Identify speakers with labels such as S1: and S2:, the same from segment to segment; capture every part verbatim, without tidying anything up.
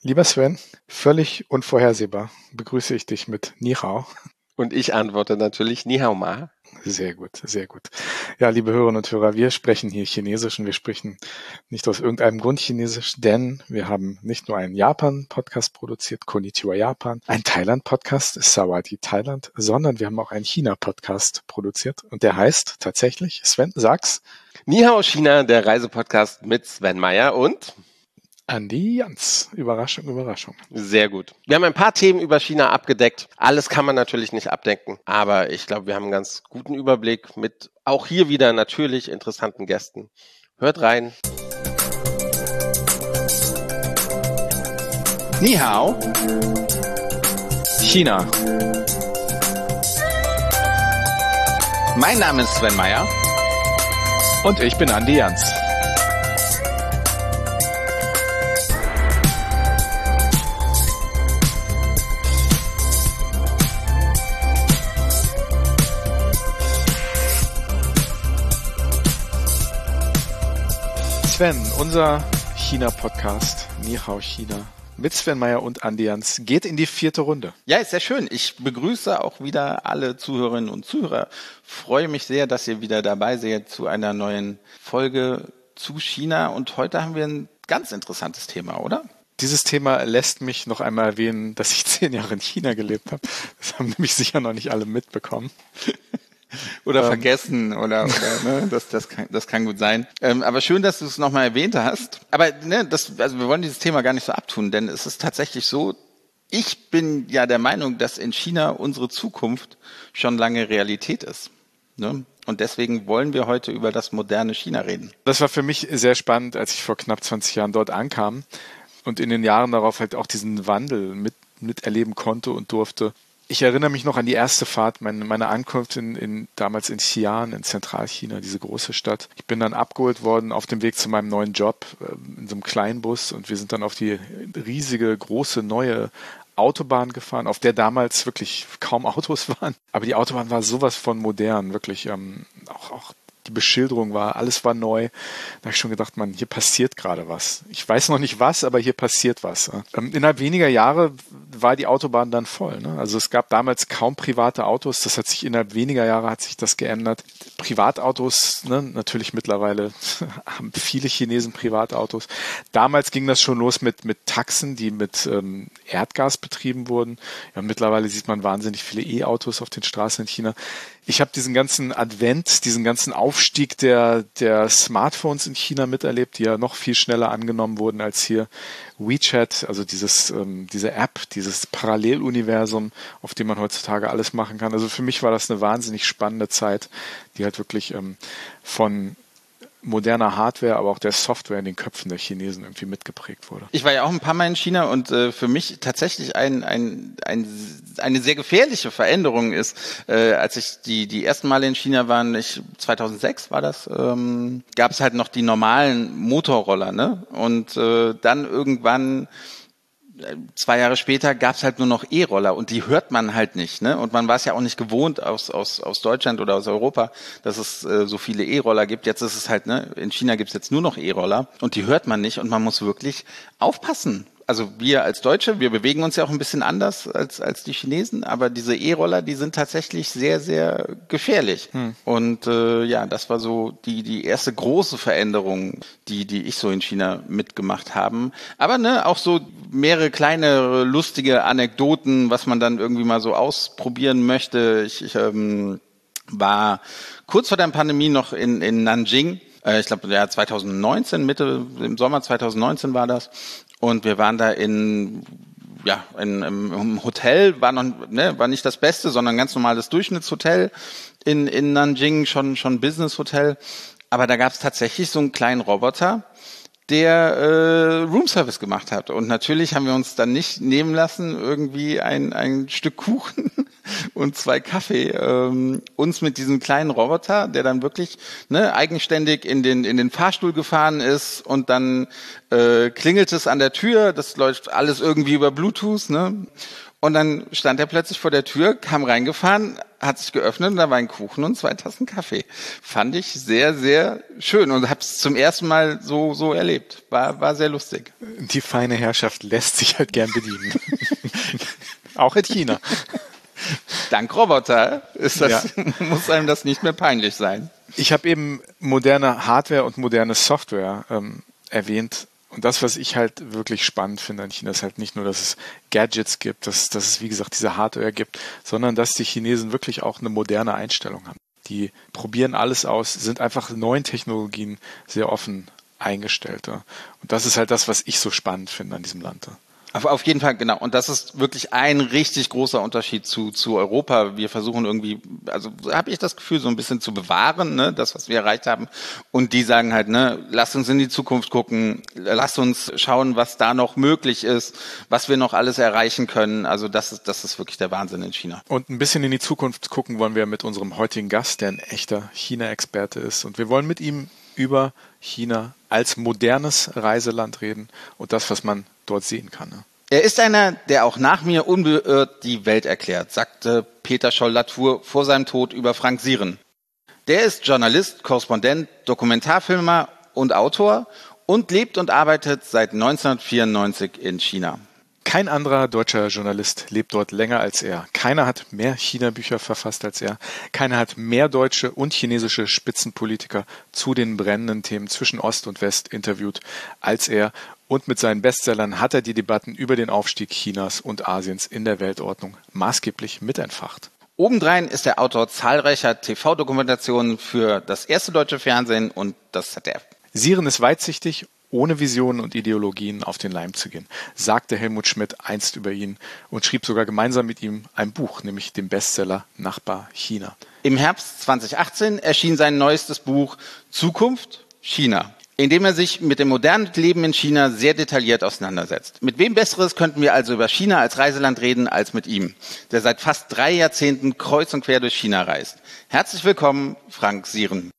S1: Lieber Sven, völlig unvorhersehbar begrüße ich dich mit Ni Hao.
S2: Und ich antworte natürlich Ni Hao Ma.
S1: Sehr gut, sehr gut. Ja, liebe Hörerinnen und Hörer, wir sprechen hier Chinesisch und wir sprechen nicht aus irgendeinem Grund Chinesisch, denn wir haben nicht nur einen Japan-Podcast produziert, Konnichiwa Japan, einen Thailand-Podcast, Sawadee Thailand, sondern wir haben auch einen China-Podcast produziert und der heißt tatsächlich, Sven, sag's.
S2: Ni Hao China, der Reisepodcast mit Sven Meyer und
S1: Andi Jans. Überraschung, Überraschung.
S2: Sehr gut. Wir haben ein paar Themen über China abgedeckt. Alles kann man natürlich nicht abdecken, aber ich glaube, wir haben einen ganz guten Überblick mit auch hier wieder natürlich interessanten Gästen. Hört rein.
S1: Ni Hao China.
S3: Mein Name ist Sven Meyer.
S1: Und ich bin Andi Jans. Sven, unser China-Podcast, Ni Hao China, mit Sven Meyer und Andi Jans, geht in die vierte Runde.
S3: Ja, ist sehr schön. Ich begrüße auch wieder alle Zuhörerinnen und Zuhörer. Freue mich sehr, dass ihr wieder dabei seid zu einer neuen Folge zu China. Und heute haben wir ein ganz interessantes Thema, oder?
S1: Dieses Thema lässt mich noch einmal erwähnen, dass ich zehn Jahre in China gelebt habe. Das haben nämlich sicher noch nicht alle mitbekommen.
S3: Oder ähm. vergessen oder, oder ne, das, das, kann, das kann gut sein. Ähm, aber schön, dass du es nochmal erwähnt hast. Aber ne, das, also wir wollen dieses Thema gar nicht so abtun, denn es ist tatsächlich so, ich bin ja der Meinung, dass in China unsere Zukunft schon lange Realität ist. Ne? Und deswegen wollen wir heute über das moderne China reden.
S1: Das war für mich sehr spannend, als ich vor knapp zwanzig Jahren dort ankam und in den Jahren darauf halt auch diesen Wandel mit, miterleben konnte und durfte. Ich erinnere mich noch an die erste Fahrt, meine, meine Ankunft in, in, damals in Xi'an in Zentralchina, diese große Stadt. Ich bin dann abgeholt worden auf dem Weg zu meinem neuen Job äh, in so einem kleinen Bus und wir sind dann auf die riesige, große, neue Autobahn gefahren, auf der damals wirklich kaum Autos waren. Aber die Autobahn war sowas von modern, wirklich ähm, auch, auch die Beschilderung war, alles war neu. Da habe ich schon gedacht, man, hier passiert gerade was. Ich weiß noch nicht was, aber hier passiert was. Ähm, innerhalb weniger Jahre war die Autobahn dann voll. Ne? Also es gab damals kaum private Autos. Das hat sich innerhalb weniger Jahre hat sich das geändert. Privatautos, ne? Natürlich mittlerweile haben viele Chinesen Privatautos. Damals ging das schon los mit mit Taxen, die mit ähm, Erdgas betrieben wurden. Ja, mittlerweile sieht man wahnsinnig viele E-Autos auf den Straßen in China. Ich habe diesen ganzen Advent, diesen ganzen Aufstieg der der Smartphones in China miterlebt, die ja noch viel schneller angenommen wurden als hier. WeChat, also dieses ähm, diese App, dieses Paralleluniversum, auf dem man heutzutage alles machen kann. Also für mich war das eine wahnsinnig spannende Zeit, die halt wirklich ähm, von moderner Hardware, aber auch der Software in den Köpfen der Chinesen irgendwie mitgeprägt wurde.
S3: Ich war ja auch ein paar Mal in China und äh, für mich tatsächlich ein, ein, ein, eine sehr gefährliche Veränderung ist, äh, als ich die, die ersten Male in China war, ich, zweitausendsechs war das, ähm, gab es halt noch die normalen Motorroller, ne? Und äh, dann irgendwann zwei Jahre später gab es halt nur noch E-Roller und die hört man halt nicht, ne? Und man war es ja auch nicht gewohnt aus aus aus Deutschland oder aus Europa, dass es äh, so viele E-Roller gibt. Jetzt ist es halt, ne? In China gibt es jetzt nur noch E-Roller und die hört man nicht und man muss wirklich aufpassen. Also wir als Deutsche, wir bewegen uns ja auch ein bisschen anders als als die Chinesen, aber diese E-Roller, die sind tatsächlich sehr, sehr gefährlich. Hm. Und äh, ja, das war so die die erste große Veränderung, die die ich so in China mitgemacht haben. Aber ne, auch so mehrere kleine lustige Anekdoten, was man dann irgendwie mal so ausprobieren möchte. Ich, ich ähm, war kurz vor der Pandemie noch in in Nanjing. Äh, ich glaube, ja, zweitausendneunzehn, Mitte im Sommer zweitausendneunzehn war das. Und wir waren da in, ja, in, im Hotel, war noch, ne, war nicht das Beste, sondern ein ganz normales Durchschnittshotel in, in Nanjing, schon, schon Business-Hotel. Aber da gab es tatsächlich so einen kleinen Roboter, der äh, Roomservice gemacht hat. Und natürlich haben wir uns dann nicht nehmen lassen, irgendwie ein, ein Stück Kuchen und zwei Kaffee, ähm, uns mit diesem kleinen Roboter, der dann wirklich ne, eigenständig in den in den Fahrstuhl gefahren ist und dann äh, klingelt es an der Tür, das läuft alles irgendwie über Bluetooth, ne? Und dann stand er plötzlich vor der Tür, kam reingefahren, hat sich geöffnet und da war ein Kuchen und zwei Tassen Kaffee. Fand ich sehr, sehr schön und habe es zum ersten Mal so so erlebt. War war sehr lustig.
S1: Die feine Herrschaft lässt sich halt gern bedienen. Auch in China.
S3: Dank Roboter ist das,
S1: Ja.
S3: muss einem das nicht mehr peinlich sein.
S1: Ich habe eben moderne Hardware und moderne Software ähm, erwähnt. Und das, was ich halt wirklich spannend finde an China, ist halt nicht nur, dass es Gadgets gibt, dass, dass es, wie gesagt, diese Hardware gibt, sondern dass die Chinesen wirklich auch eine moderne Einstellung haben. Die probieren alles aus, sind einfach neuen Technologien sehr offen eingestellt. Und das ist halt das, was ich so spannend finde an diesem Land.
S3: Auf, auf jeden Fall, genau. Und das ist wirklich ein richtig großer Unterschied zu, zu Europa. Wir versuchen irgendwie, also habe ich das Gefühl, so ein bisschen zu bewahren, ne, das, was wir erreicht haben. Und die sagen halt, ne, lasst uns in die Zukunft gucken, lasst uns schauen, was da noch möglich ist, was wir noch alles erreichen können. Also das ist, das ist wirklich der Wahnsinn in China.
S1: Und ein bisschen in die Zukunft gucken wollen wir mit unserem heutigen Gast, der ein echter China-Experte ist. Und wir wollen mit ihm über China als modernes Reiseland reden und das, was man dort sehen kann. Ne?
S3: Er ist einer, der auch nach mir unbeirrt die Welt erklärt, sagte Peter Scholl-Latour vor seinem Tod über Frank Sieren. Der ist Journalist, Korrespondent, Dokumentarfilmer und Autor und lebt und arbeitet seit neunzehnhundertvierundneunzig in China.
S1: Kein anderer deutscher Journalist lebt dort länger als er. Keiner hat mehr China-Bücher verfasst als er. Keiner hat mehr deutsche und chinesische Spitzenpolitiker zu den brennenden Themen zwischen Ost und West interviewt als er. Und mit seinen Bestsellern hat er die Debatten über den Aufstieg Chinas und Asiens in der Weltordnung maßgeblich mitentfacht.
S3: Obendrein ist er Autor zahlreicher T V-Dokumentationen für das erste deutsche Fernsehen und das Z D F.
S1: Sieren ist weitsichtig, ohne Visionen und Ideologien auf den Leim zu gehen, sagte Helmut Schmidt einst über ihn und schrieb sogar gemeinsam mit ihm ein Buch, nämlich den Bestseller Nachbar China.
S3: Im Herbst zweitausendachtzehn erschien sein neuestes Buch Zukunft China, in dem er sich mit dem modernen Leben in China sehr detailliert auseinandersetzt. Mit wem Besseres könnten wir also über China als Reiseland reden als mit ihm, der seit fast drei Jahrzehnten kreuz und quer durch China reist. Herzlich willkommen, Frank Sieren.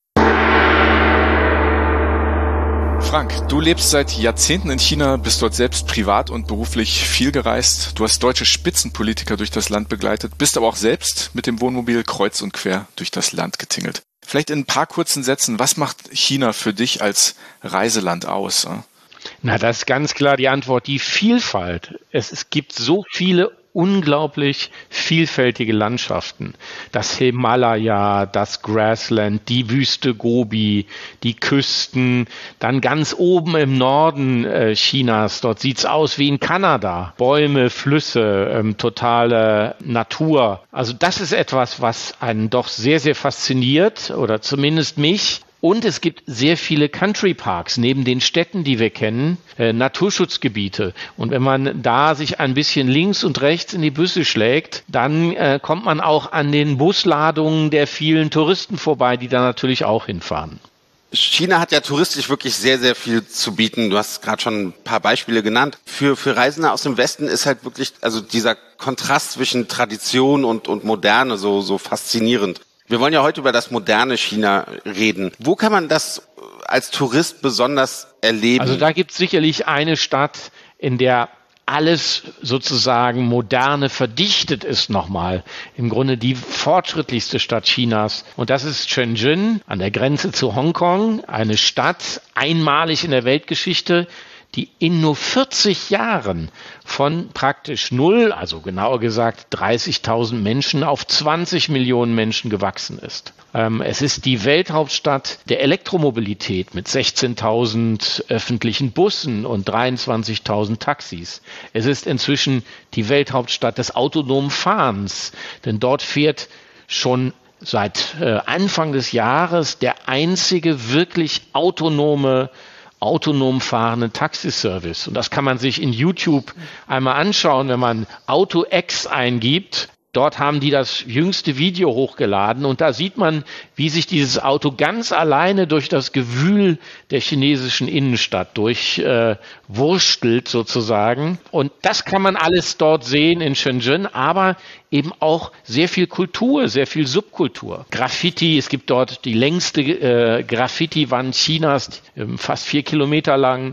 S1: Frank, du lebst seit Jahrzehnten in China, bist dort selbst privat und beruflich viel gereist. Du hast deutsche Spitzenpolitiker durch das Land begleitet, bist aber auch selbst mit dem Wohnmobil kreuz und quer durch das Land getingelt. Vielleicht in ein paar kurzen Sätzen, was macht China für dich als Reiseland aus?
S4: Na, das ist ganz klar die Antwort, die Vielfalt. Es, es gibt so viele unglaublich vielfältige Landschaften. Das Himalaya, das Grassland, die Wüste Gobi, die Küsten, dann ganz oben im Norden äh, Chinas, dort sieht's aus wie in Kanada. Bäume, Flüsse, ähm, totale Natur. Also das ist etwas, was einen doch sehr, sehr fasziniert oder zumindest mich. Und es gibt sehr viele Country Parks neben den Städten, die wir kennen, äh, Naturschutzgebiete. Und wenn man da sich ein bisschen links und rechts in die Büsche schlägt, dann äh, kommt man auch an den Busladungen der vielen Touristen vorbei, die da natürlich auch hinfahren.
S2: China hat ja touristisch wirklich sehr, sehr viel zu bieten. Du hast gerade schon ein paar Beispiele genannt. Für, für Reisende aus dem Westen ist halt wirklich, also dieser Kontrast zwischen Tradition und, und Moderne so, so faszinierend. Wir wollen ja heute über das moderne China reden. Wo kann man das als Tourist besonders erleben?
S4: Also da gibt es sicherlich eine Stadt, in der alles sozusagen Moderne verdichtet ist nochmal. Im Grunde die fortschrittlichste Stadt Chinas. Und das ist Shenzhen an der Grenze zu Hongkong. Eine Stadt, einmalig in der Weltgeschichte, die in nur vierzig Jahren von praktisch null, also genauer gesagt dreißigtausend Menschen auf zwanzig Millionen Menschen gewachsen ist. Ähm, es ist die Welthauptstadt der Elektromobilität mit sechzehntausend öffentlichen Bussen und dreiundzwanzigtausend Taxis. Es ist inzwischen die Welthauptstadt des autonomen Fahrens, denn dort fährt schon seit äh, Anfang des Jahres der einzige wirklich autonome autonom fahrenden Taxiservice. Und das kann man sich in YouTube einmal anschauen, wenn man AutoX eingibt. Dort haben die das jüngste Video hochgeladen und da sieht man, wie sich dieses Auto ganz alleine durch das Gewühl der chinesischen Innenstadt durchwurstelt äh, sozusagen. Und das kann man alles dort sehen in Shenzhen, aber eben auch sehr viel Kultur, sehr viel Subkultur. Graffiti, es gibt dort die längste äh, Graffiti-Wand Chinas, äh, fast vier Kilometer lang.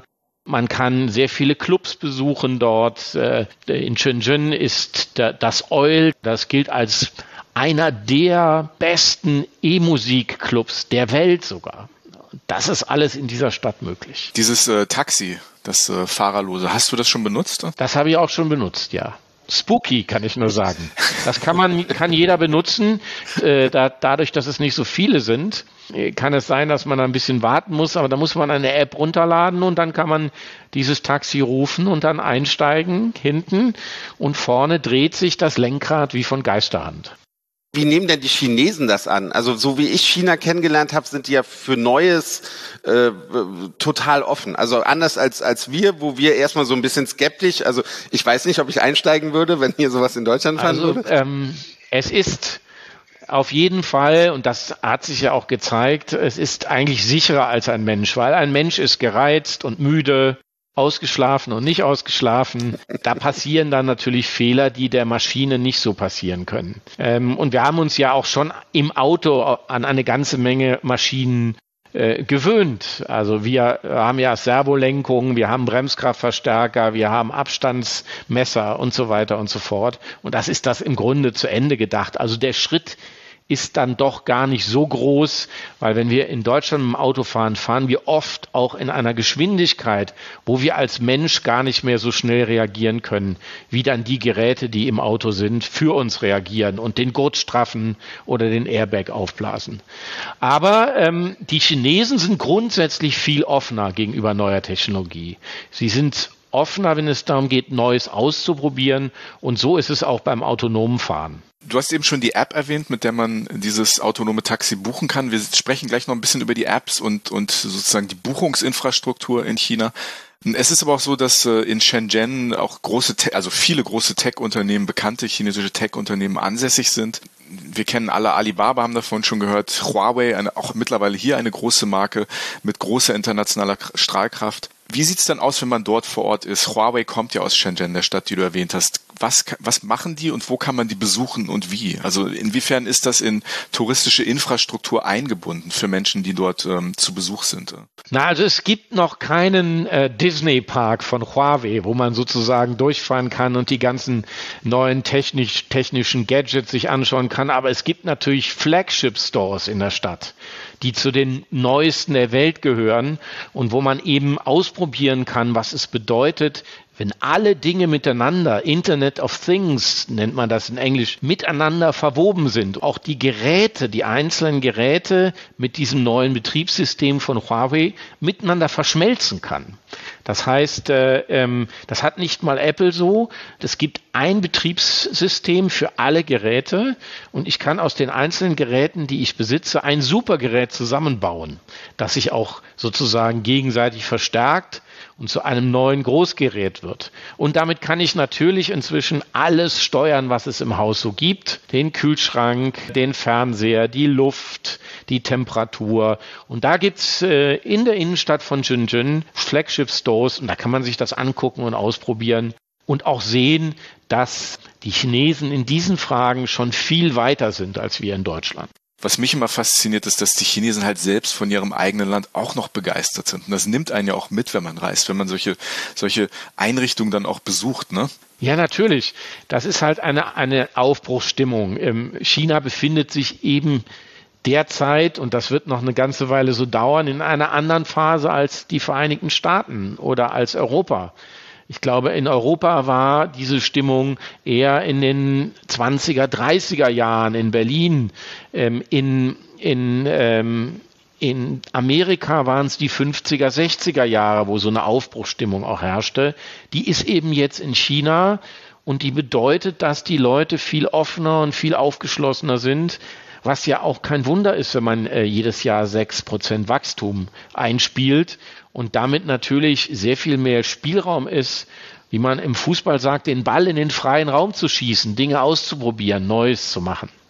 S4: Man kann sehr viele Clubs besuchen dort. In Shenzhen ist das Oil, das gilt als einer der besten E-Musik-Clubs der Welt sogar. Das ist alles in dieser Stadt möglich.
S1: Dieses äh, Taxi, das äh, Fahrerlose, hast du das schon benutzt?
S4: Das habe ich auch schon benutzt, ja. Spooky, kann ich nur sagen. Das kann man, kann jeder benutzen. Äh, da, dadurch, dass es nicht so viele sind, kann es sein, dass man ein bisschen warten muss, aber da muss man eine App runterladen und dann kann man dieses Taxi rufen und dann einsteigen hinten und vorne dreht sich das Lenkrad wie von Geisterhand.
S2: Wie nehmen denn die Chinesen das an? Also so wie ich China kennengelernt habe, sind die ja für Neues äh, total offen. Also anders als als wir, wo wir erstmal so ein bisschen skeptisch, also ich weiß nicht, ob ich einsteigen würde, wenn hier sowas in Deutschland fahren
S4: also,
S2: würde.
S4: Ähm, es ist auf jeden Fall, und das hat sich ja auch gezeigt, es ist eigentlich sicherer als ein Mensch, weil ein Mensch ist gereizt und müde, ausgeschlafen und nicht ausgeschlafen. Da passieren dann natürlich Fehler, die der Maschine nicht so passieren können. Ähm, und wir haben uns ja auch schon im Auto an eine ganze Menge Maschinen äh, gewöhnt. Also wir haben ja Servolenkung, wir haben Bremskraftverstärker, wir haben Abstandsmesser und so weiter und so fort. Und das ist das im Grunde zu Ende gedacht. Also der Schritt ist dann doch gar nicht so groß, weil wenn wir in Deutschland im Auto fahren, fahren wir oft auch in einer Geschwindigkeit, wo wir als Mensch gar nicht mehr so schnell reagieren können, wie dann die Geräte, die im Auto sind, für uns reagieren und den Gurt straffen oder den Airbag aufblasen. Aber ähm, die Chinesen sind grundsätzlich viel offener gegenüber neuer Technologie. Sie sind offener, wenn es darum geht, Neues auszuprobieren, und so ist es auch beim autonomen Fahren.
S1: Du hast eben schon die App erwähnt, mit der man dieses autonome Taxi buchen kann. Wir sprechen gleich noch ein bisschen über die Apps und, und sozusagen die Buchungsinfrastruktur in China. Es ist aber auch so, dass in Shenzhen auch große, also viele große Tech-Unternehmen, bekannte chinesische Tech-Unternehmen ansässig sind. Wir kennen alle Alibaba, haben davon schon gehört, Huawei, eine, auch mittlerweile hier eine große Marke mit großer internationaler Strahlkraft. Wie sieht's dann aus, wenn man dort vor Ort ist? Huawei kommt ja aus Shenzhen, der Stadt, die du erwähnt hast. Was, was machen die und wo kann man die besuchen und wie? Also inwiefern ist das in touristische Infrastruktur eingebunden für Menschen, die dort ähm, zu Besuch sind?
S4: Na, also es gibt noch keinen äh, Disney-Park von Huawei, wo man sozusagen durchfahren kann und die ganzen neuen technisch, technischen Gadgets sich anschauen kann. Aber es gibt natürlich Flagship-Stores in der Stadt, die zu den neuesten der Welt gehören und wo man eben ausprobieren kann, was es bedeutet, wenn alle Dinge miteinander, Internet of Things nennt man das in Englisch, miteinander verwoben sind. Auch die Geräte, die einzelnen Geräte mit diesem neuen Betriebssystem von Huawei miteinander verschmelzen kann. Das heißt, äh, ähm, das hat nicht mal Apple so. Es gibt ein Betriebssystem für alle Geräte und ich kann aus den einzelnen Geräten, die ich besitze, ein Supergerät zusammenbauen, das sich auch sozusagen gegenseitig verstärkt und zu einem neuen Großgerät wird. Und damit kann ich natürlich inzwischen alles steuern, was es im Haus so gibt. Den Kühlschrank, den Fernseher, die Luft, die Temperatur. Und da gibt's äh, in der Innenstadt von Shenzhen Flagship-Stores und da kann man sich das angucken und ausprobieren und auch sehen, dass die Chinesen in diesen Fragen schon viel weiter sind als wir in Deutschland.
S1: Was mich immer fasziniert, ist, dass die Chinesen halt selbst von ihrem eigenen Land auch noch begeistert sind. Und das nimmt einen ja auch mit, wenn man reist, wenn man solche, solche Einrichtungen dann auch besucht, ne?
S4: Ja, natürlich. Das ist halt eine, eine Aufbruchsstimmung. China befindet sich eben derzeit, und das wird noch eine ganze Weile so dauern, in einer anderen Phase als die Vereinigten Staaten oder als Europa. Ich glaube, in Europa war diese Stimmung eher in den zwanziger, dreißiger Jahren in Berlin. Ähm, in, in, ähm, in Amerika waren es die fünfziger, sechziger Jahre, wo so eine Aufbruchsstimmung auch herrschte. Die ist eben jetzt in China und die bedeutet, dass die Leute viel offener und viel aufgeschlossener sind, was ja auch kein Wunder ist, wenn man äh, jedes Jahr sechs Prozent Wachstum einspielt. Und damit natürlich sehr viel mehr Spielraum ist, wie man im Fußball sagt, den Ball in den freien Raum zu schießen, Dinge auszuprobieren, Neues zu machen.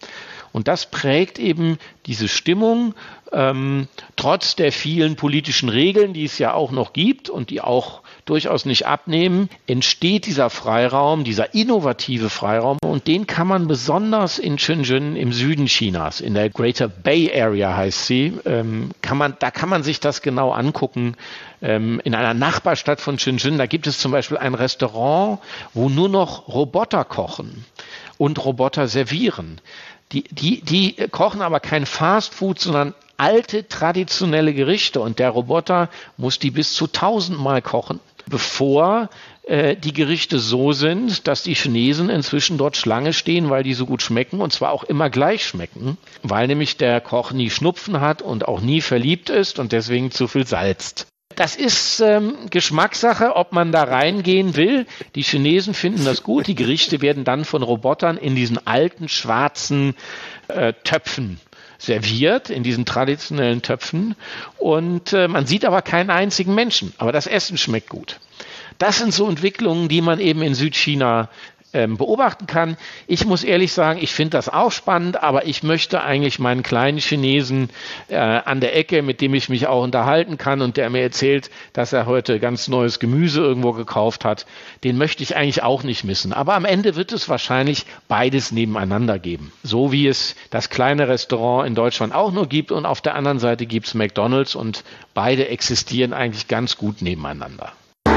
S4: Und das prägt eben diese Stimmung, ähm, trotz der vielen politischen Regeln, die es ja auch noch gibt und die auch durchaus nicht abnehmen, entsteht dieser Freiraum, dieser innovative Freiraum, und den kann man besonders in Shenzhen im Süden Chinas, in der Greater Bay Area heißt sie, ähm, kann man, da kann man sich das genau angucken. Ähm, in einer Nachbarstadt von Shenzhen, da gibt es zum Beispiel ein Restaurant, wo nur noch Roboter kochen und Roboter servieren. Die, die, die kochen aber kein Fastfood, sondern alte, traditionelle Gerichte, und der Roboter muss die bis zu tausendmal kochen, bevor äh, die Gerichte so sind, dass die Chinesen inzwischen dort Schlange stehen, weil die so gut schmecken, und zwar auch immer gleich schmecken, weil nämlich der Koch nie Schnupfen hat und auch nie verliebt ist und deswegen zu viel salzt. Das ist ähm, Geschmackssache, ob man da reingehen will. Die Chinesen finden das gut. Die Gerichte werden dann von Robotern in diesen alten schwarzen äh, Töpfen serviert, in diesen traditionellen Töpfen. Und äh, man sieht aber keinen einzigen Menschen. Aber das Essen schmeckt gut. Das sind so Entwicklungen, die man eben in Südchina ähm, beobachten kann. Ich muss ehrlich sagen, ich finde das auch spannend, aber ich möchte eigentlich meinen kleinen Chinesen äh, an der Ecke, mit dem ich mich auch unterhalten kann und der mir erzählt, dass er heute ganz neues Gemüse irgendwo gekauft hat, den möchte ich eigentlich auch nicht missen. Aber am Ende wird es wahrscheinlich beides nebeneinander geben. So wie es das kleine Restaurant in Deutschland auch nur gibt, und auf der anderen Seite gibt es McDonald's, und beide existieren eigentlich ganz gut nebeneinander.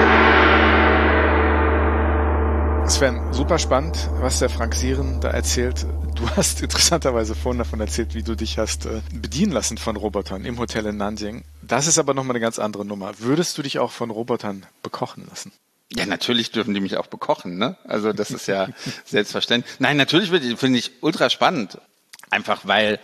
S1: Sven, super spannend, was der Frank Sieren da erzählt. Du hast interessanterweise vorhin davon erzählt, wie du dich hast äh, bedienen lassen von Robotern im Hotel in Nanjing. Das ist aber nochmal eine ganz andere Nummer. Würdest du dich auch von Robotern bekochen lassen?
S3: Ja, natürlich dürfen die mich auch bekochen, ne? Also das ist ja selbstverständlich. Nein, natürlich finde ich ultra spannend. Einfach weil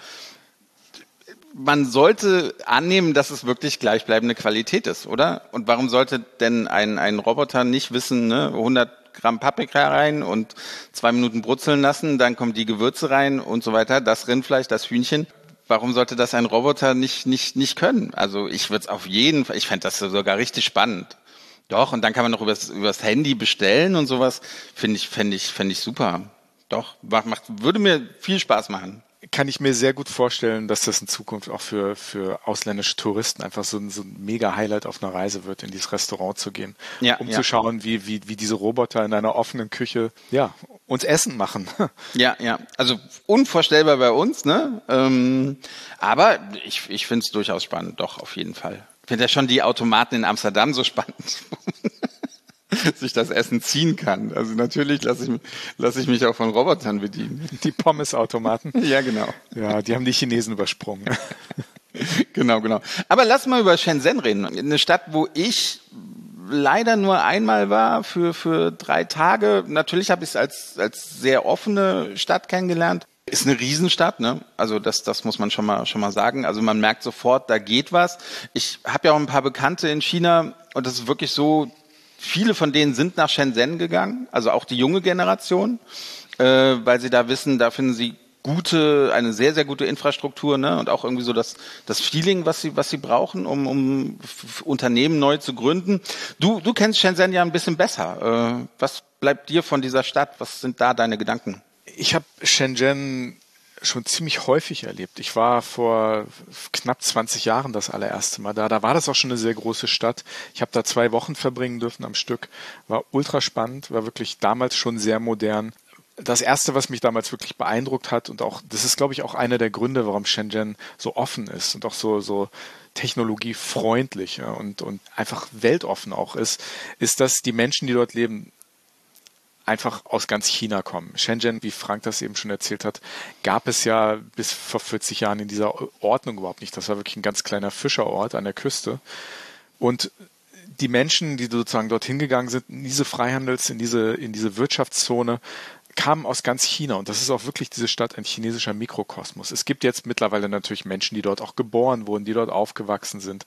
S3: man sollte annehmen, dass es wirklich gleichbleibende Qualität ist, oder? Und warum sollte denn ein, ein Roboter nicht wissen, ne, hundert Gramm Paprika rein und zwei Minuten brutzeln lassen, dann kommen die Gewürze rein und so weiter, das Rindfleisch, das Hühnchen. Warum sollte das ein Roboter nicht nicht nicht können? Also ich würde es auf jeden Fall, ich fände das sogar richtig spannend. Doch, und dann kann man noch übers, übers Handy bestellen und sowas. Finde ich, fände ich, fände ich super. Doch, macht, macht, würde mir viel Spaß machen.
S1: Kann ich mir sehr gut vorstellen, dass das in Zukunft auch für, für ausländische Touristen einfach so ein, so ein mega Highlight auf einer Reise wird, in dieses Restaurant zu gehen, ja, um ja. zu schauen, wie, wie, wie diese Roboter in einer offenen Küche, ja, uns Essen machen.
S3: Ja, ja, also unvorstellbar bei uns, ne? Ähm, aber ich, ich finde es durchaus spannend, doch, auf jeden Fall. Ich finde ja schon die Automaten in Amsterdam so spannend, sich das Essen ziehen kann. Also natürlich lasse ich, lass ich mich auch von Robotern bedienen.
S1: Die Pommesautomaten.
S3: Ja, genau.
S1: Ja, die haben die Chinesen übersprungen.
S3: Genau, genau. Aber lass mal über Shenzhen reden. Eine Stadt, wo ich leider nur einmal war für für drei Tage. Natürlich habe ich es als als sehr offene Stadt kennengelernt. Ist eine Riesenstadt, ne? Also das das muss man schon mal schon mal sagen. Also man merkt sofort, da geht was. Ich habe ja auch ein paar Bekannte in China, und das ist wirklich so. Viele von denen sind nach Shenzhen gegangen, also auch die junge Generation, äh, weil sie da wissen, da finden sie gute, eine sehr, sehr gute Infrastruktur, ne, und auch irgendwie so das, das Feeling, was sie, was sie brauchen, um, um Unternehmen neu zu gründen. Du, du kennst Shenzhen ja ein bisschen besser. Äh, was bleibt dir von dieser Stadt? Was sind da deine Gedanken?
S1: Ich habe Shenzhen schon ziemlich häufig erlebt. Ich war vor knapp zwanzig Jahren das allererste Mal da. Da war das auch schon eine sehr große Stadt. Ich habe da zwei Wochen verbringen dürfen am Stück. War ultra spannend, war wirklich damals schon sehr modern. Das Erste, was mich damals wirklich beeindruckt hat, und auch, das ist, glaube ich, auch einer der Gründe, warum Shenzhen so offen ist und auch so, so technologiefreundlich, ja, und, und einfach weltoffen auch ist, ist, dass die Menschen, die dort leben, einfach aus ganz China kommen. Shenzhen, wie Frank das eben schon erzählt hat, gab es ja bis vor vierzig Jahren in dieser Ordnung überhaupt nicht. Das war wirklich ein ganz kleiner Fischerort an der Küste. Und die Menschen, die sozusagen dorthin gegangen sind, in diese Freihandels-, in diese, in diese Wirtschaftszone, kamen aus ganz China. Und das ist auch wirklich diese Stadt ein chinesischer Mikrokosmos. Es gibt jetzt mittlerweile natürlich Menschen, die dort auch geboren wurden, die dort aufgewachsen sind.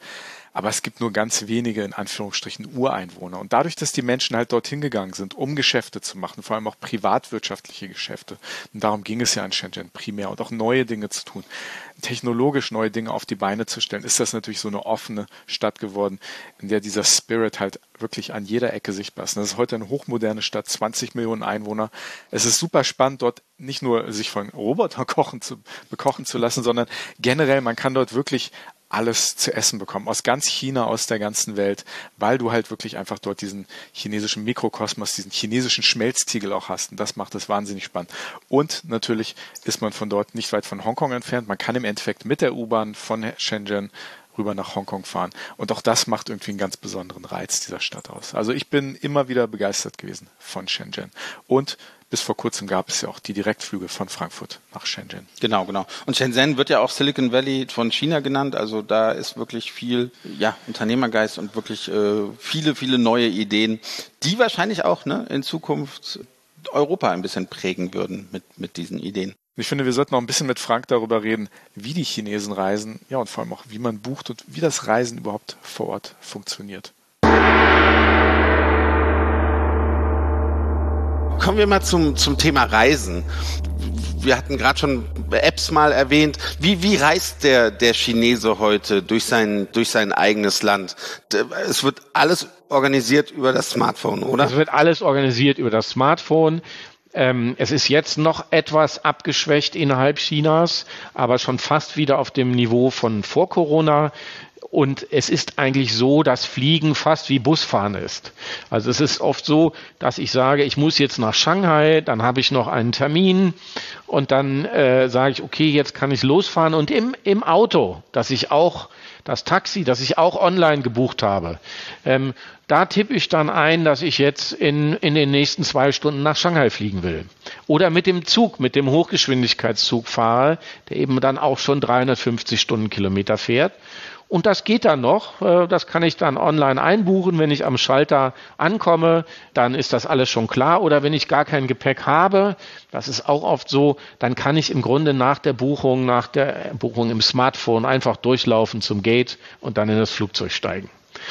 S1: aber es gibt nur ganz wenige, in Anführungsstrichen, Ureinwohner. Und dadurch, dass die Menschen halt dorthin gegangen sind, um Geschäfte zu machen, vor allem auch privatwirtschaftliche Geschäfte, und darum ging es ja in Shenzhen primär, und auch neue Dinge zu tun, technologisch neue Dinge auf die Beine zu stellen, ist das natürlich so eine offene Stadt geworden, in der dieser Spirit halt wirklich an jeder Ecke sichtbar ist. Das ist heute eine hochmoderne Stadt, zwanzig Millionen Einwohner. Es ist super spannend, dort nicht nur sich von Robotern kochen zu, bekochen zu lassen, sondern generell, man kann dort wirklich alles zu essen bekommen, aus ganz China, aus der ganzen Welt, weil du halt wirklich einfach dort diesen chinesischen Mikrokosmos, diesen chinesischen Schmelztiegel auch hast. Und das macht es wahnsinnig spannend. Und natürlich ist man von dort nicht weit von Hongkong entfernt. Man kann im Endeffekt mit der U-Bahn von Shenzhen rüber nach Hongkong fahren. Und auch das macht irgendwie einen ganz besonderen Reiz dieser Stadt aus. Also ich bin immer wieder begeistert gewesen von Shenzhen. Und bis vor kurzem gab es ja auch die Direktflüge von Frankfurt nach Shenzhen.
S3: Genau, genau. Und Shenzhen wird ja auch Silicon Valley von China genannt. Also da ist wirklich viel ja, Unternehmergeist und wirklich äh, viele, viele neue Ideen, die wahrscheinlich auch ne, in Zukunft Europa ein bisschen prägen würden mit, mit diesen Ideen.
S1: Ich finde, wir sollten noch ein bisschen mit Frank darüber reden, wie die Chinesen reisen, ja, und vor allem auch, wie man bucht und wie das Reisen überhaupt vor Ort funktioniert.
S2: Kommen wir mal zum, zum Thema Reisen. Wir hatten gerade schon Apps mal erwähnt. Wie, wie reist der, der Chinese heute durch sein, durch sein eigenes Land? Es wird alles organisiert über das Smartphone, oder?
S4: Es wird alles organisiert über das Smartphone. Ähm, es ist jetzt noch etwas abgeschwächt innerhalb Chinas, aber schon fast wieder auf dem Niveau von vor Corona. Und es ist eigentlich so, dass Fliegen fast wie Busfahren ist. Also es ist oft so, dass ich sage, ich muss jetzt nach Shanghai, dann habe ich noch einen Termin und dann äh, sage ich, okay, jetzt kann ich losfahren. Und im, im Auto, das ich auch, das Taxi, das ich auch online gebucht habe, ähm, da tippe ich dann ein, dass ich jetzt in, in den nächsten zwei Stunden nach Shanghai fliegen will. Oder mit dem Zug, mit dem Hochgeschwindigkeitszug fahre, der eben dann auch schon dreihundertfünfzig Stundenkilometer fährt. Und das geht dann noch, das kann ich dann online einbuchen, wenn ich am Schalter ankomme, dann ist das alles schon klar. Oder wenn ich gar kein Gepäck habe, das ist auch oft so, dann kann ich im Grunde nach der Buchung, nach der Buchung im Smartphone einfach durchlaufen zum Gate und dann in das Flugzeug steigen.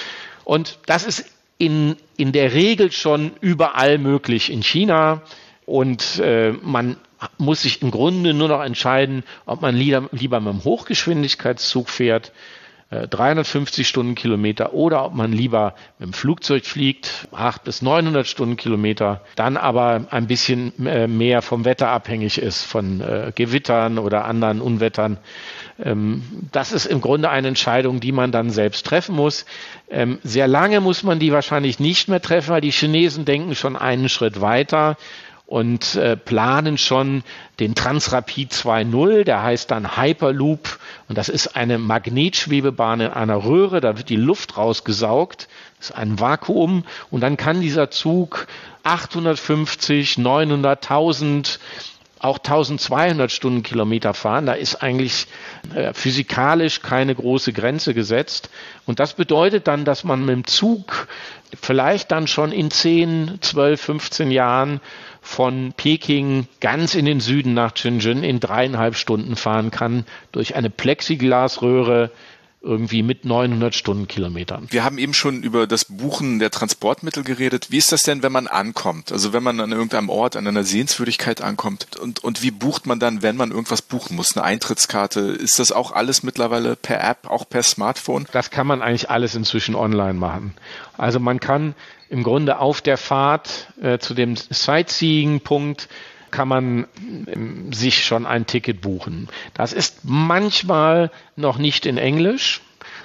S4: Und das ist in, in der Regel schon überall möglich in China und äh, man muss sich im Grunde nur noch entscheiden, ob man lieber, lieber mit dem Hochgeschwindigkeitszug fährt, dreihundertfünfzig Stundenkilometer, oder ob man lieber mit dem Flugzeug fliegt, achthundert bis neunhundert Stundenkilometer, dann aber ein bisschen mehr vom Wetter abhängig ist, von äh, Gewittern oder anderen Unwettern. Ähm, das ist im Grunde eine Entscheidung, die man dann selbst treffen muss. Ähm, sehr lange muss man die wahrscheinlich nicht mehr treffen, weil die Chinesen denken schon einen Schritt weiter und äh, planen schon den Transrapid zwei Punkt null, der heißt dann Hyperloop, und das ist eine Magnetschwebebahn in einer Röhre, da wird die Luft rausgesaugt, das ist ein Vakuum, und dann kann dieser Zug achthundertfünfzig, neunhundert, tausend, auch tausendzweihundert Stundenkilometer fahren. Da ist eigentlich äh, physikalisch keine große Grenze gesetzt. Und das bedeutet dann, dass man mit dem Zug vielleicht dann schon in zehn, zwölf, fünfzehn Jahren von Peking ganz in den Süden nach Shenzhen in dreieinhalb Stunden fahren kann, durch eine Plexiglasröhre, irgendwie mit neunhundert Stundenkilometern.
S1: Wir haben eben schon über das Buchen der Transportmittel geredet. Wie ist das denn, wenn man ankommt? Also wenn man an irgendeinem Ort, an einer Sehenswürdigkeit ankommt, und, und wie bucht man dann, wenn man irgendwas buchen muss? Eine Eintrittskarte, ist das auch alles mittlerweile per App, auch per Smartphone?
S4: Das kann man eigentlich alles inzwischen online machen. Also man kann im Grunde auf der Fahrt äh, zu dem Sightseeing-Punkt kann man ähm, sich schon ein Ticket buchen. Das ist manchmal noch nicht in Englisch.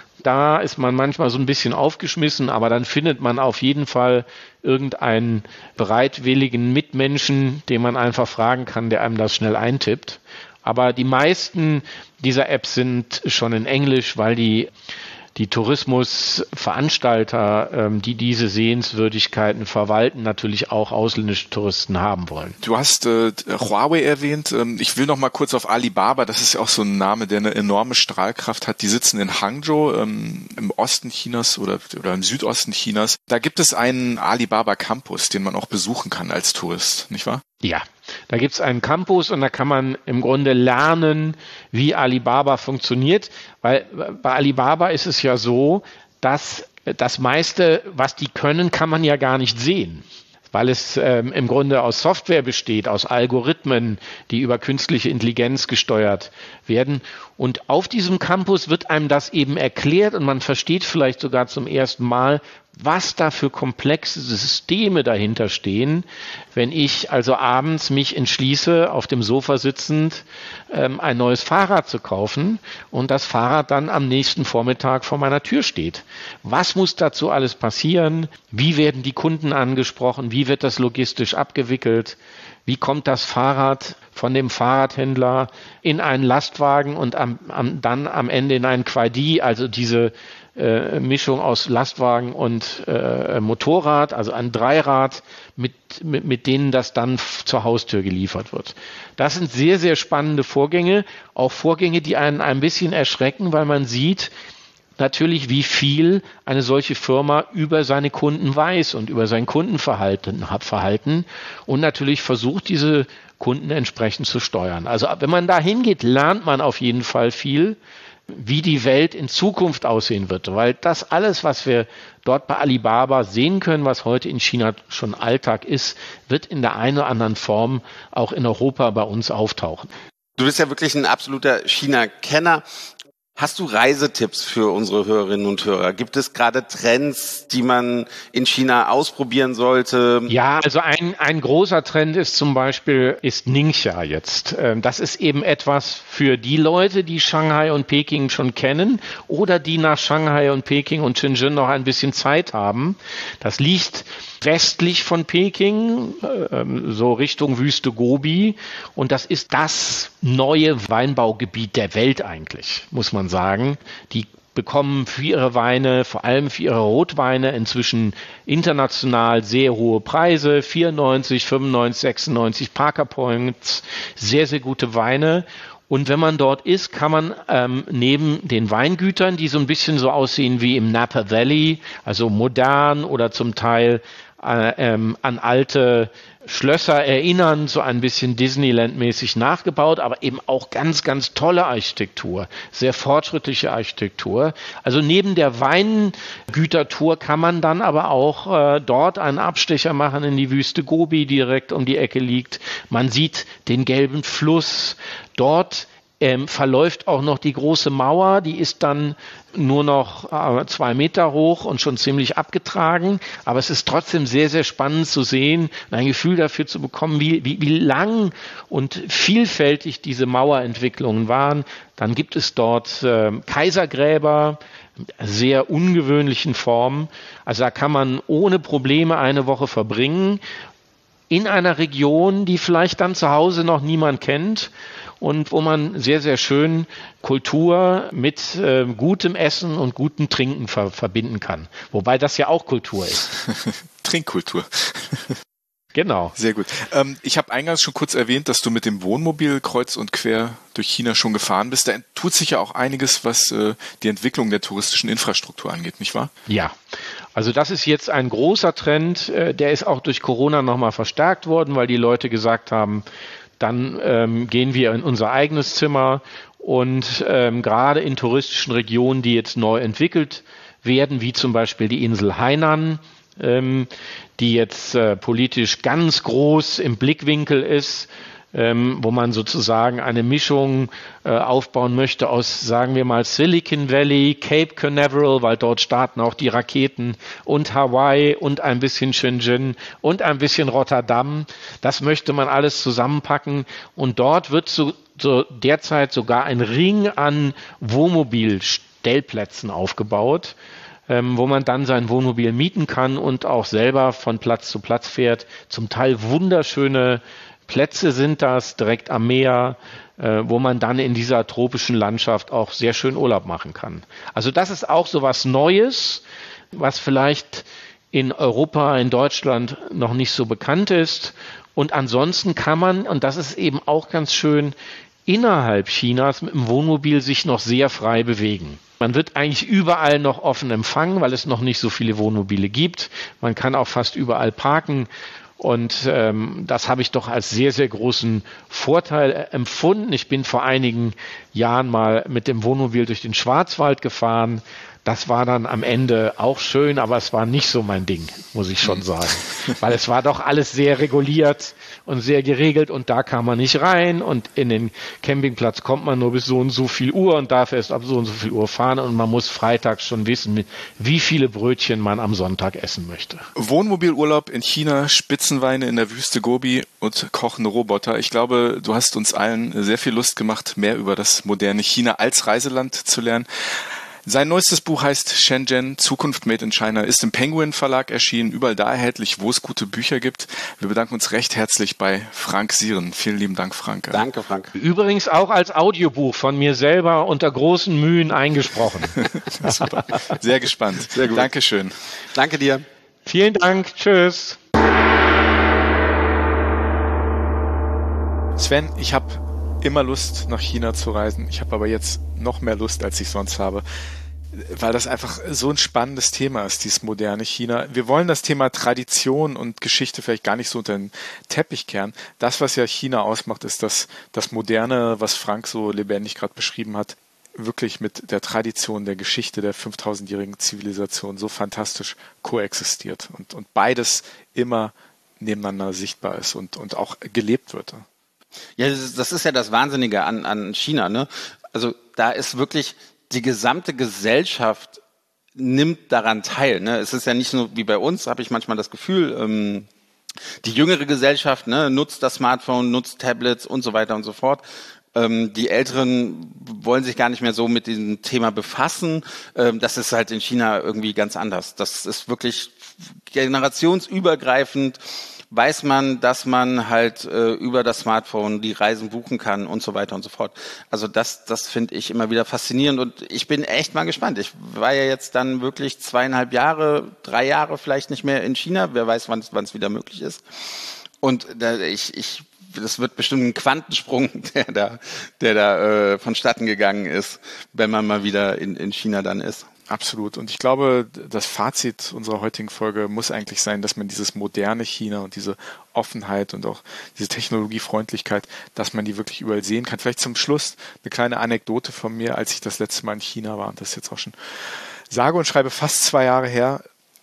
S4: Da ist man manchmal so ein bisschen aufgeschmissen, aber dann findet man auf jeden Fall irgendeinen bereitwilligen Mitmenschen, den man einfach fragen kann, der einem das schnell eintippt. Aber die meisten dieser Apps sind schon in Englisch, weil die Die Tourismusveranstalter, ähm, die diese Sehenswürdigkeiten verwalten, natürlich auch ausländische Touristen haben wollen.
S1: Du hast äh, Huawei erwähnt. Ähm, ich will noch mal kurz auf Alibaba. Das ist ja auch so ein Name, der eine enorme Strahlkraft hat. Die sitzen in Hangzhou ähm, im Osten Chinas oder, oder im Südosten Chinas. Da gibt es einen Alibaba Campus, den man auch besuchen kann als Tourist, nicht wahr?
S4: Ja, da gibt es einen Campus und da kann man im Grunde lernen, wie Alibaba funktioniert, weil bei Alibaba ist es ja so, dass das meiste, was die können, kann man ja gar nicht sehen, weil es ähm, im Grunde aus Software besteht, aus Algorithmen, die über künstliche Intelligenz gesteuert werden. Und auf diesem Campus wird einem das eben erklärt und man versteht vielleicht sogar zum ersten Mal, was da für komplexe Systeme dahinter stehen, wenn ich also abends mich entschließe, auf dem Sofa sitzend ähm, ein neues Fahrrad zu kaufen und das Fahrrad dann am nächsten Vormittag vor meiner Tür steht. Was muss dazu alles passieren? Wie werden die Kunden angesprochen? Wie wird das logistisch abgewickelt? Wie kommt das Fahrrad von dem Fahrradhändler in einen Lastwagen und am, am, dann am Ende in einen Quaidi, also diese äh, Mischung aus Lastwagen und äh, Motorrad, also ein Dreirad, mit, mit, mit denen das dann f- zur Haustür geliefert wird. Das sind sehr, sehr spannende Vorgänge, auch Vorgänge, die einen ein bisschen erschrecken, weil man sieht, natürlich, wie viel eine solche Firma über seine Kunden weiß und über sein Kundenverhalten Verhalten und natürlich versucht, diese Kunden entsprechend zu steuern. Also wenn man da hingeht, lernt man auf jeden Fall viel, wie die Welt in Zukunft aussehen wird, weil das alles, was wir dort bei Alibaba sehen können, was heute in China schon Alltag ist, wird in der einen oder anderen Form auch in Europa bei uns auftauchen.
S2: Du bist ja wirklich ein absoluter China-Kenner. Hast du Reisetipps für unsere Hörerinnen und Hörer? Gibt es gerade Trends, die man in China ausprobieren sollte?
S4: Ja, also ein, ein großer Trend ist zum Beispiel, ist Ningxia jetzt. Das ist eben etwas für die Leute, die Shanghai und Peking schon kennen oder die nach Shanghai und Peking und Shenzhen noch ein bisschen Zeit haben. Das liegt westlich von Peking, so Richtung Wüste Gobi. Und das ist das neue Weinbaugebiet der Welt eigentlich, muss man sagen. Die bekommen für ihre Weine, vor allem für ihre Rotweine, inzwischen international sehr hohe Preise, vierundneunzig, fünfundneunzig, sechsundneunzig Parker Points, sehr, sehr gute Weine. Und wenn man dort ist, kann man ähm, neben den Weingütern, die so ein bisschen so aussehen wie im Napa Valley, also modern oder zum Teil äh, ähm, an alte Schlösser erinnern, so ein bisschen Disneyland-mäßig nachgebaut, aber eben auch ganz, ganz tolle Architektur, sehr fortschrittliche Architektur. Also neben der Weingütertour kann man dann aber auch äh, dort einen Abstecher machen in die Wüste Gobi, die direkt um die Ecke liegt. Man sieht den gelben Fluss. Dort ähm, verläuft auch noch die große Mauer, die ist dann nur noch äh, zwei Meter hoch und schon ziemlich abgetragen, aber es ist trotzdem sehr, sehr spannend zu sehen, ein Gefühl dafür zu bekommen, wie, wie, wie lang und vielfältig diese Mauerentwicklungen waren. Dann gibt es dort äh, Kaisergräber, sehr ungewöhnlichen Formen, also da kann man ohne Probleme eine Woche verbringen, in einer Region, die vielleicht dann zu Hause noch niemand kennt und wo man sehr, sehr schön Kultur mit äh, gutem Essen und gutem Trinken ver- verbinden kann. Wobei das ja auch Kultur ist.
S1: Trinkkultur.
S4: Genau.
S1: Sehr gut. Ähm, ich habe eingangs schon kurz erwähnt, dass du mit dem Wohnmobil kreuz und quer durch China schon gefahren bist. Da tut sich ja auch einiges, was äh, die Entwicklung der touristischen Infrastruktur angeht, nicht wahr?
S4: Ja, also das ist jetzt ein großer Trend. Äh, der ist auch durch Corona nochmal verstärkt worden, weil die Leute gesagt haben, dann ähm, gehen wir in unser eigenes Zimmer und ähm, gerade in touristischen Regionen, die jetzt neu entwickelt werden, wie zum Beispiel die Insel Hainan, ähm, die jetzt äh, politisch ganz groß im Blickwinkel ist, ähm, wo man sozusagen eine Mischung äh, aufbauen möchte aus, sagen wir mal, Silicon Valley, Cape Canaveral, weil dort starten auch die Raketen, und Hawaii und ein bisschen Shenzhen und ein bisschen Rotterdam. Das möchte man alles zusammenpacken und dort wird so, so derzeit sogar ein Ring an Wohnmobilstellplätzen aufgebaut, Ähm, wo man dann sein Wohnmobil mieten kann und auch selber von Platz zu Platz fährt. Zum Teil wunderschöne Plätze sind das, direkt am Meer, äh, wo man dann in dieser tropischen Landschaft auch sehr schön Urlaub machen kann. Also das ist auch so was Neues, was vielleicht in Europa, in Deutschland noch nicht so bekannt ist. Und ansonsten kann man, und das ist eben auch ganz schön, innerhalb Chinas mit dem Wohnmobil sich noch sehr frei bewegen. Man wird eigentlich überall noch offen empfangen, weil es noch nicht so viele Wohnmobile gibt. Man kann auch fast überall parken. Und ähm, das habe ich doch als sehr, sehr großen Vorteil empfunden. Ich bin vor einigen Jahren mal mit dem Wohnmobil durch den Schwarzwald gefahren. Das war dann am Ende auch schön, aber es war nicht so mein Ding, muss ich schon sagen. Weil es war doch alles sehr reguliert und sehr geregelt und da kam man nicht rein und in den Campingplatz kommt man nur bis so und so viel Uhr und darf erst ab so und so viel Uhr fahren und man muss freitags schon wissen, wie viele Brötchen man am Sonntag essen möchte.
S1: Wohnmobilurlaub in China, Spitzenweine in der Wüste Gobi und kochende Roboter. Ich glaube, du hast uns allen sehr viel Lust gemacht, mehr über das moderne China als Reiseland zu lernen. Sein neuestes Buch heißt Shenzhen, Zukunft Made in China, ist im Penguin Verlag erschienen, überall da erhältlich, wo es gute Bücher gibt. Wir bedanken uns recht herzlich bei Frank Sieren. Vielen lieben Dank, Frank.
S2: Danke, Frank.
S4: Übrigens auch als Audiobuch von mir selber unter großen Mühen eingesprochen.
S1: Super. Sehr gespannt. Sehr gut. Dankeschön.
S2: Danke dir.
S4: Vielen Dank. Tschüss.
S1: Sven, ich habe immer Lust, nach China zu reisen. Ich habe aber jetzt noch mehr Lust, als ich sonst habe, weil das einfach so ein spannendes Thema ist, dieses moderne China. Wir wollen das Thema Tradition und Geschichte vielleicht gar nicht so unter den Teppich kehren. Das, was ja China ausmacht, ist das, das Moderne, was Frank so lebendig gerade beschrieben hat, wirklich mit der Tradition, der Geschichte der fünftausendjährigen Zivilisation so fantastisch koexistiert und, und beides immer nebeneinander sichtbar ist und, und auch gelebt wird.
S3: Ja, das ist, das ist ja das Wahnsinnige an, an China, ne? Also da ist wirklich die gesamte Gesellschaft nimmt daran teil, ne? Es ist ja nicht nur wie bei uns, habe ich manchmal das Gefühl, ähm, die jüngere Gesellschaft, ne, nutzt das Smartphone, nutzt Tablets und so weiter und so fort. Ähm, die Älteren wollen sich gar nicht mehr so mit diesem Thema befassen. Ähm, das ist halt in China irgendwie ganz anders. Das ist wirklich generationsübergreifend. Weiß man, dass man halt äh, über das Smartphone die Reisen buchen kann und so weiter und so fort. Also das, das finde ich immer wieder faszinierend und ich bin echt mal gespannt. Ich war ja jetzt dann wirklich zweieinhalb Jahre, drei Jahre vielleicht nicht mehr in China. Wer weiß, wann es wieder möglich ist. Und da, ich, ich, das wird bestimmt ein Quantensprung, der da, der da äh, vonstatten gegangen ist, wenn man mal wieder in, in China dann ist.
S1: Absolut. Und ich glaube, das Fazit unserer heutigen Folge muss eigentlich sein, dass man dieses moderne China und diese Offenheit und auch diese Technologiefreundlichkeit, dass man die wirklich überall sehen kann. Vielleicht zum Schluss eine kleine Anekdote von mir, als ich das letzte Mal in China war, und das ist jetzt auch schon sage und schreibe fast zwei Jahre her,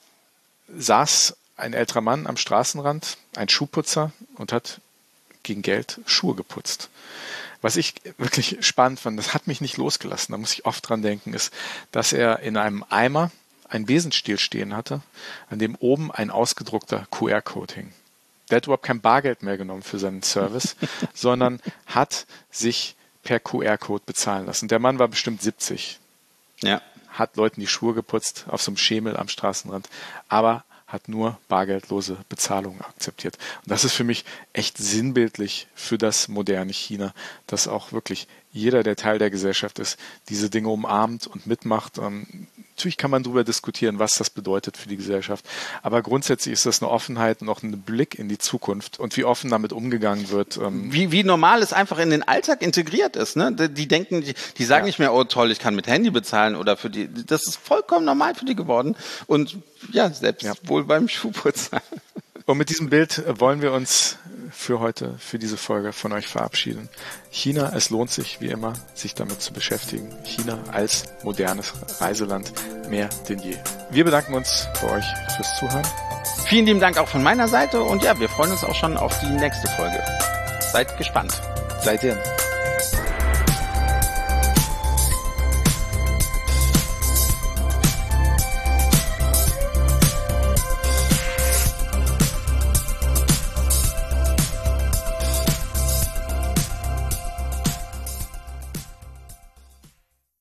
S1: saß ein älterer Mann am Straßenrand, ein Schuhputzer, und hat gegen Geld Schuhe geputzt. Was ich wirklich spannend fand, das hat mich nicht losgelassen, da muss ich oft dran denken, ist, dass er in einem Eimer einen Besenstiel stehen hatte, an dem oben ein ausgedruckter Q R-Code hing. Der hat überhaupt kein Bargeld mehr genommen für seinen Service, sondern hat sich per Q R-Code bezahlen lassen. Der Mann war bestimmt siebzig,
S3: ja.
S1: Hat Leuten die Schuhe geputzt auf so einem Schemel am Straßenrand, aber hat nur bargeldlose Bezahlungen akzeptiert. Und das ist für mich echt sinnbildlich für das moderne China, dass auch wirklich jeder, der Teil der Gesellschaft ist, diese Dinge umarmt und mitmacht. Ähm, natürlich kann man darüber diskutieren, was das bedeutet für die Gesellschaft, aber grundsätzlich ist das eine Offenheit und auch ein Blick in die Zukunft und wie offen damit umgegangen wird. Ähm
S3: wie, wie normal es einfach in den Alltag integriert ist. Ne? Die, die denken, die, die sagen ja. nicht mehr, oh toll, ich kann mit Handy bezahlen oder für die. Das ist vollkommen normal für die geworden und ja, selbst ja. wohl beim Schuhputzer.
S1: Und mit diesem Bild wollen wir uns für heute, für diese Folge von euch verabschieden. China, es lohnt sich wie immer, sich damit zu beschäftigen. China als modernes Reiseland mehr denn je. Wir bedanken uns bei euch fürs Zuhören.
S3: Vielen lieben Dank auch von meiner Seite und ja, wir freuen uns auch schon auf die nächste Folge. Seid gespannt.
S1: Seid ihr.